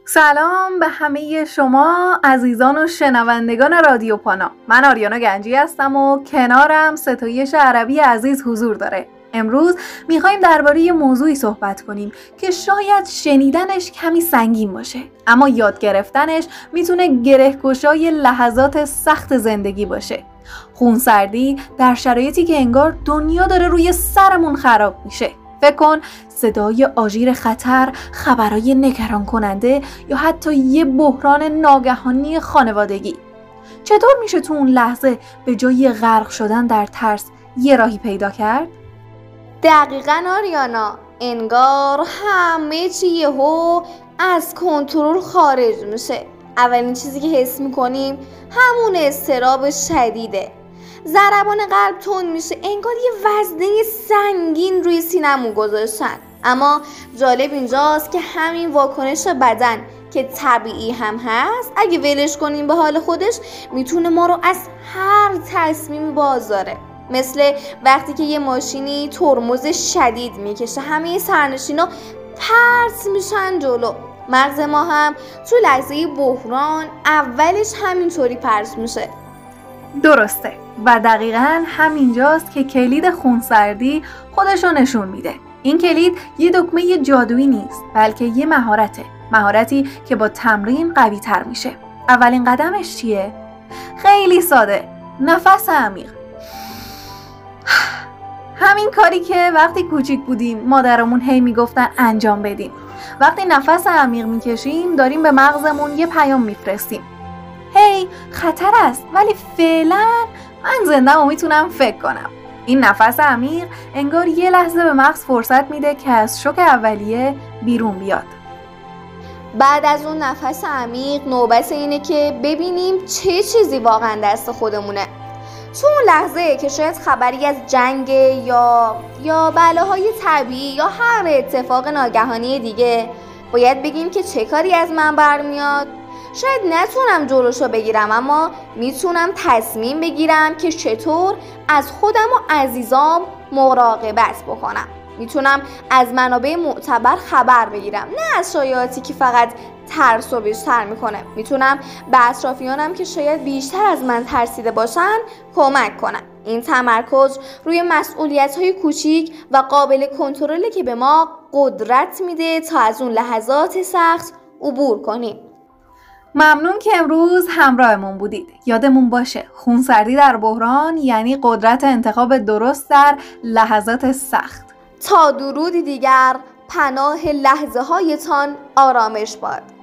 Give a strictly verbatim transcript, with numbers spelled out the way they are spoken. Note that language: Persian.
سلام به همه شما عزیزان و شنوندگان رادیو پانا. من آریانا گنجی هستم و کنارم ستایش عربی عزیز حضور داره. امروز میخوایم درباره یه موضوعی صحبت کنیم که شاید شنیدنش کمی سنگین باشه، اما یاد گرفتنش میتونه گره‌گشای لحظات سخت زندگی باشه. خونسردی در شرایطی که انگار دنیا داره روی سرمون خراب میشه. فکر کن صدای آژیر خطر، خبرای نگران کننده یا حتی یه بحران ناگهانی خانوادگی. چطور میشه تو اون لحظه به جای غرق شدن در ترس یه راهی پیدا کرد؟ دقیقاً آریانا، انگار همه چی یهو از کنترل خارج میشه. اولین چیزی که حس میکنیم همون اضطراب شدیده. ضربان قلب تند میشه، انگار یه وزنه سنگین روی سینمون گذاشتن. اما جالب اینجاست که همین واکنش بدن که طبیعی هم هست، اگه ولش کنیم به حال خودش، میتونه ما رو از هر تصمیم باز داره. مثل وقتی که یه ماشینی ترمز شدید میکشه، همه سرنشینا پرت میشن جلو. مغز ما هم تو لحظه بحران اولش همینطوری پرت میشه. درسته، و دقیقاً همینجاست که کلید خونسردی خودشو نشون میده. این کلید یه دکمه جادویی نیست، بلکه یه مهارته. مهارتی که با تمرین قوی تر میشه. اولین قدمش چیه؟ خیلی ساده، نفس عمیق. همین کاری که وقتی کوچیک بودیم مادرمون هی میگفتن انجام بدیم. وقتی نفس عمیق میکشیم داریم به مغزمون یه پیام میفرستیم. هی خطر است، ولی فعلا من زنده و میتونم فکر کنم. این نفس عمیق انگار یه لحظه به مغز فرصت میده که از شوک اولیه بیرون بیاد. بعد از اون نفس عمیق نوبت اینه که ببینیم چه چیزی واقعا دست خودمونه. تو اون لحظه که شاید خبری از جنگ یا یا بلاهای طبیعی یا هر اتفاق ناگهانی دیگه، باید بگیم که چه کاری از من برمیاد. شاید نتونم جلوشو بگیرم، اما میتونم تصمیم بگیرم که چطور از خودم و عزیزام مراقبت بکنم. میتونم از منابع معتبر خبر بگیرم، نه از شایعاتی که فقط ترس و بیشتر میکنه. میتونم به اطرافیانم که شاید بیشتر از من ترسیده باشن کمک کنم. این تمرکز روی مسئولیت‌های کوچیک و قابل کنترلی که به ما قدرت میده تا از اون لحظات سخت عبور کنیم. ممنون که امروز همراهمون بودید. یادمون باشه خونسردی در بحران یعنی قدرت انتخاب درست در لحظات سخت. تا درودی دیگر، پناه لحظه هایتان آرامش باد.